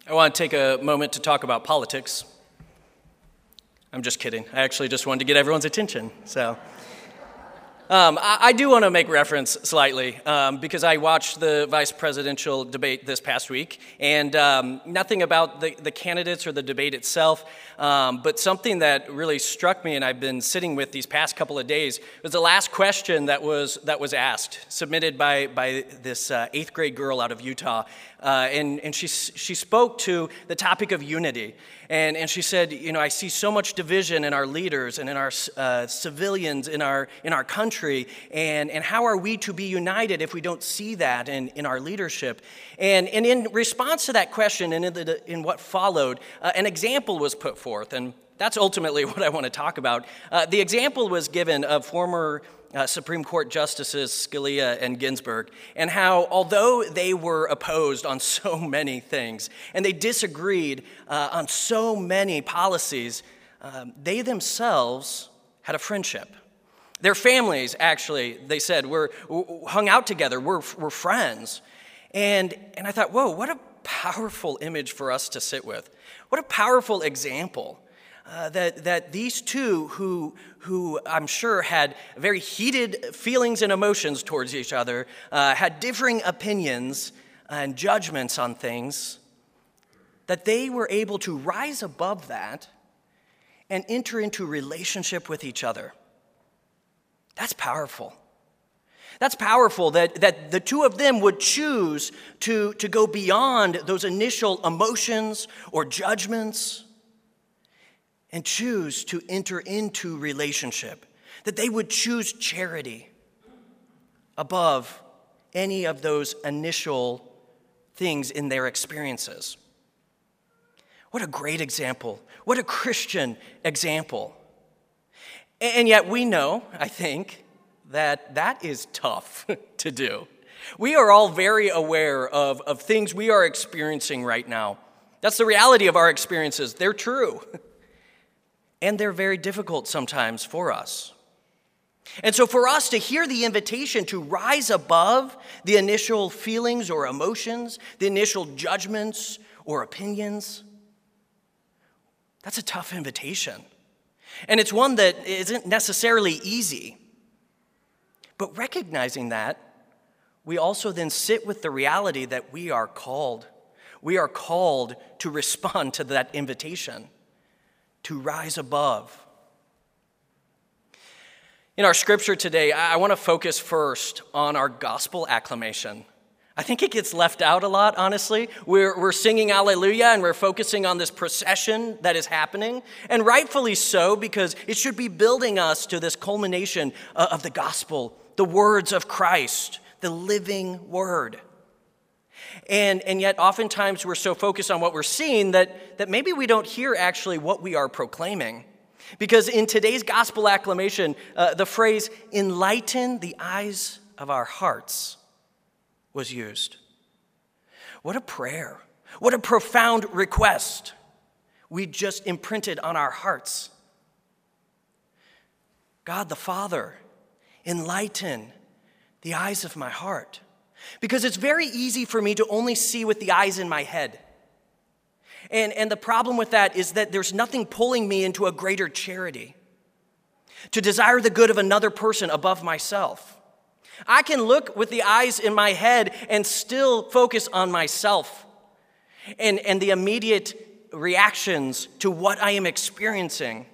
I want to take a moment to talk about politics. I'm just kidding. I actually just wanted to get everyone's attention. I do want to make reference slightly because I watched the vice presidential debate this past week, and nothing about the candidates or the debate itself, but something that really struck me and I've been sitting with these past couple of days was the last question that was asked, submitted by this 8th grade girl out of Utah, and she spoke to the topic of unity. And she said, I see so much division in our leaders and in our civilians in our country, and how are we to be united if we don't see that in our leadership? And in response to that question and in what followed, an example was put forth, and that's ultimately what I want to talk about. The example was given of former Supreme Court Justices Scalia and Ginsburg, and how although they were opposed on so many things, and they disagreed on so many policies, they themselves had a friendship. Their families, actually, they said, hung out together, we're friends. And I thought, whoa, what a powerful image for us to sit with. What a powerful example. That these two, who I'm sure had very heated feelings and emotions towards each other, had differing opinions and judgments on things, that they were able to rise above that and enter into relationship with each other. That's powerful. That's powerful that the two of them would choose to go beyond those initial emotions or judgments and choose to enter into relationship, that they would choose charity above any of those initial things in their experiences. What a great example. What a Christian example. And yet we know, I think, that is tough to do. We are all very aware of things we are experiencing right now. That's the reality of our experiences. They're true. And they're very difficult sometimes for us. And so for us to hear the invitation to rise above the initial feelings or emotions, the initial judgments or opinions, that's a tough invitation. And it's one that isn't necessarily easy. But recognizing that, we also then sit with the reality that we are called. We are called to respond to that invitation, to rise above. In our scripture today, I want to focus first on our gospel acclamation. I think it gets left out a lot, honestly. We're singing Alleluia, and we're focusing on this procession that is happening, and rightfully so, because it should be building us to this culmination of the gospel, the words of Christ, the living word. And yet oftentimes we're so focused on what we're seeing that maybe we don't hear actually what we are proclaiming. Because in today's gospel acclamation, the phrase, enlighten the eyes of our hearts, was used. What a prayer. What a profound request we just imprinted on our hearts. God the Father, enlighten the eyes of my heart. Because it's very easy for me to only see with the eyes in my head. And the problem with that is that there's nothing pulling me into a greater charity, to desire the good of another person above myself. I can look with the eyes in my head and still focus on myself and the immediate reactions to what I am experiencing.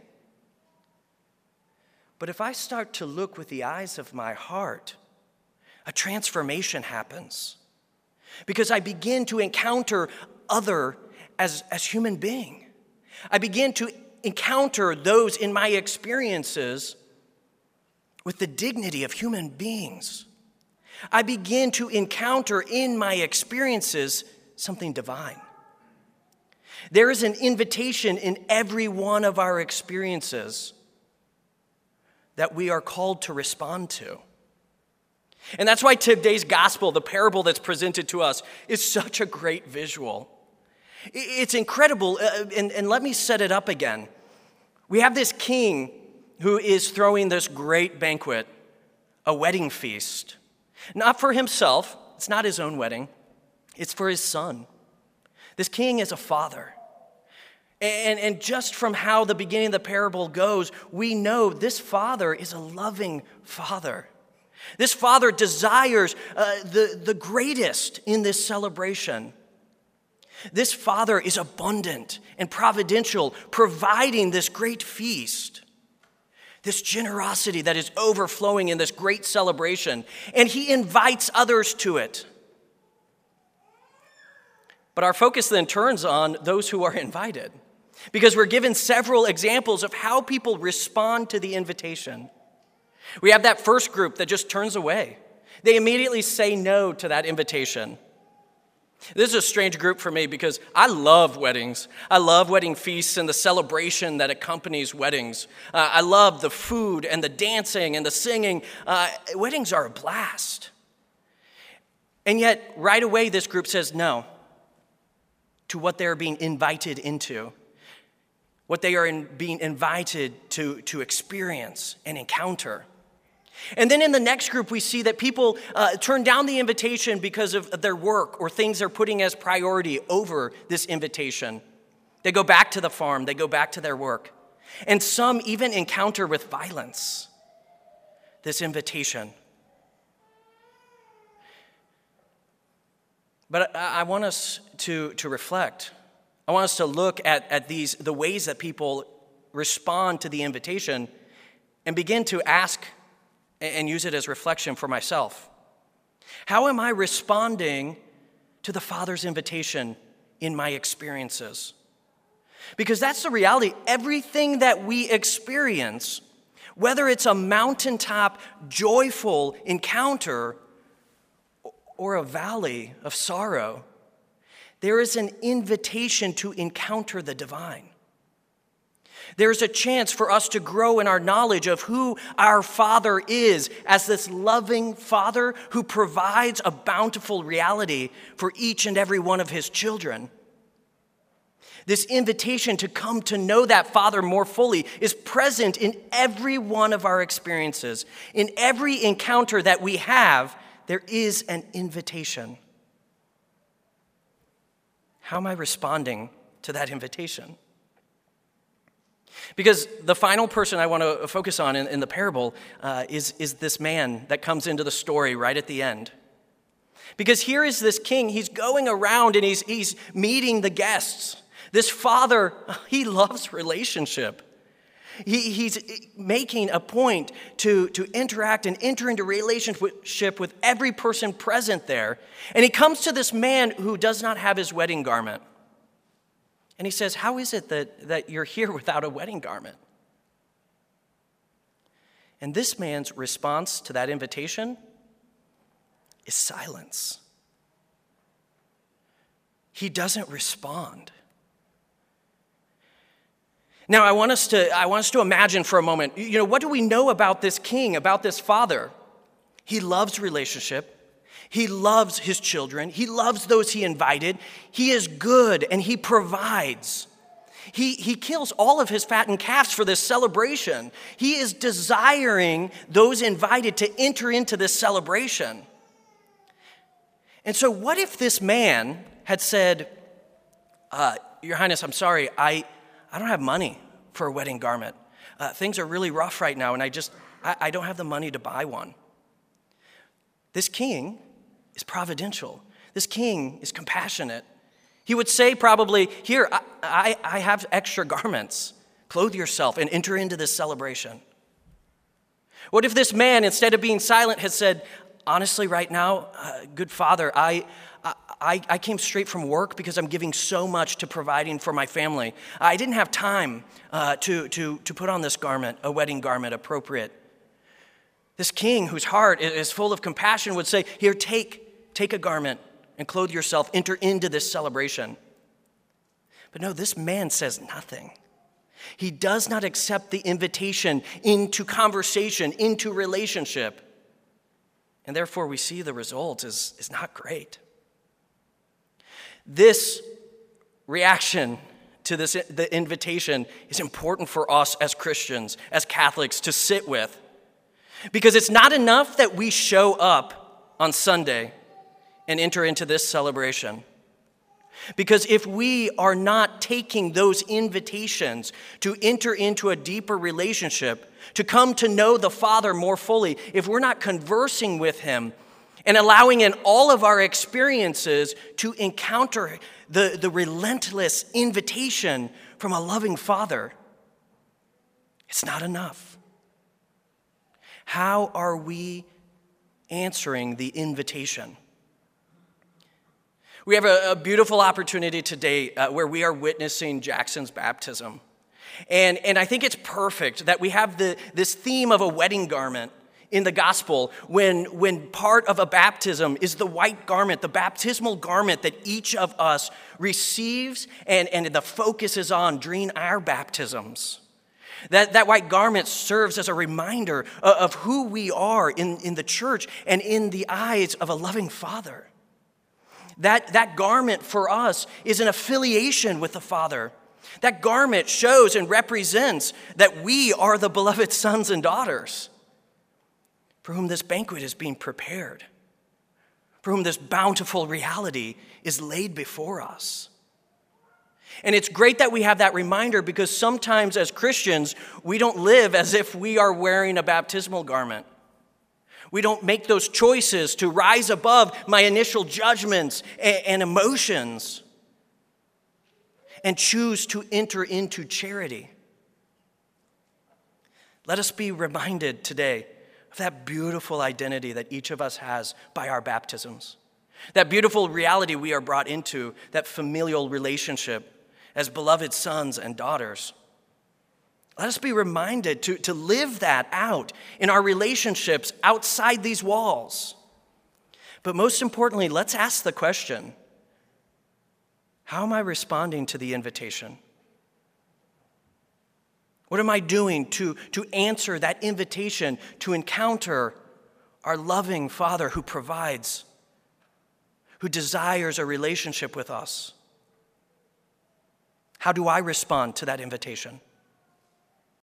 But if I start to look with the eyes of my heart, a transformation happens because I begin to encounter other as human being. I begin to encounter those in my experiences with the dignity of human beings. I begin to encounter in my experiences something divine. There is an invitation in every one of our experiences that we are called to respond to. And that's why today's gospel, the parable that's presented to us, is such a great visual. It's incredible, and let me set it up again. We have this king who is throwing this great banquet, a wedding feast. Not for himself, it's not his own wedding, it's for his son. This king is a father. And just from how the beginning of the parable goes, we know this father is a loving father. This father desires the greatest in this celebration. This father is abundant and providential, providing this great feast, this generosity that is overflowing in this great celebration, and he invites others to it. But our focus then turns on those who are invited, because we're given several examples of how people respond to the invitation. We have that first group that just turns away. They immediately say no to that invitation. This is a strange group for me because I love weddings. I love wedding feasts and the celebration that accompanies weddings. I love the food and the dancing and the singing. Weddings are a blast. And yet, right away, this group says no to what they're being invited into, what they are being invited to experience and encounter. And then in the next group, we see that people turn down the invitation because of their work or things they're putting as priority over this invitation. They go back to the farm, they go back to their work. And some even encounter with violence this invitation. But I want us to reflect. I want us to look at the ways that people respond to the invitation and begin to ask and use it as reflection for myself. How am I responding to the Father's invitation in my experiences? Because that's the reality. Everything that we experience, whether it's a mountaintop, joyful encounter or a valley of sorrow, there is an invitation to encounter the divine. There's a chance for us to grow in our knowledge of who our Father is as this loving Father who provides a bountiful reality for each and every one of his children. This invitation to come to know that Father more fully is present in every one of our experiences. In every encounter that we have, there is an invitation. How am I responding to that invitation? Because the final person I want to focus on in the parable is this man that comes into the story right at the end. Because here is this king, he's going around and he's meeting the guests. This father, he loves relationship. He's making a point to interact and enter into relationship with every person present there. And he comes to this man who does not have his wedding garment. And he says, how is it that you're here without a wedding garment? And this man's response to that invitation is silence. He doesn't respond. Now, I want us to imagine for a moment, what do we know about this king, about this father? He loves relationship. He loves his children. He loves those he invited. He is good and he provides. He kills all of his fattened calves for this celebration. He is desiring those invited to enter into this celebration. And so what if this man had said, Your Highness, I'm sorry, I don't have money for a wedding garment. Things are really rough right now, and I don't have the money to buy one. This king is providential. This king is compassionate. He would say probably, here, I have extra garments. Clothe yourself and enter into this celebration. What if this man, instead of being silent, had said, honestly, right now, good father, I came straight from work because I'm giving so much to providing for my family. I didn't have time to put on this garment, a wedding garment appropriate. This king whose heart is full of compassion would say, here, take a garment and clothe yourself, enter into this celebration. But no, this man says nothing. He does not accept the invitation into conversation, into relationship. And therefore we see the result is not great. This reaction to the invitation is important for us as Christians, as Catholics, to sit with. Because it's not enough that we show up on Sunday and enter into this celebration. Because if we are not taking those invitations to enter into a deeper relationship, to come to know the Father more fully, if we're not conversing with him and allowing in all of our experiences to encounter the relentless invitation from a loving Father, it's not enough. How are we answering the invitation? We have a beautiful opportunity today where we are witnessing Jackson's baptism. And I think it's perfect that we have this theme of a wedding garment in the gospel when part of a baptism is the white garment, the baptismal garment that each of us receives and the focus is on during our baptisms. That white garment serves as a reminder of who we are in the church and in the eyes of a loving Father. That garment for us is an affiliation with the Father. That garment shows and represents that we are the beloved sons and daughters for whom this banquet is being prepared, for whom this bountiful reality is laid before us. And it's great that we have that reminder because sometimes as Christians, we don't live as if we are wearing a baptismal garment. We don't make those choices to rise above my initial judgments and emotions and choose to enter into charity. Let us be reminded today of that beautiful identity that each of us has by our baptisms. That beautiful reality we are brought into, that familial relationship as beloved sons and daughters. Let us be reminded to live that out in our relationships outside these walls. But most importantly, let's ask the question, how am I responding to the invitation? What am I doing to answer that invitation to encounter our loving Father who provides, who desires a relationship with us? How do I respond to that invitation?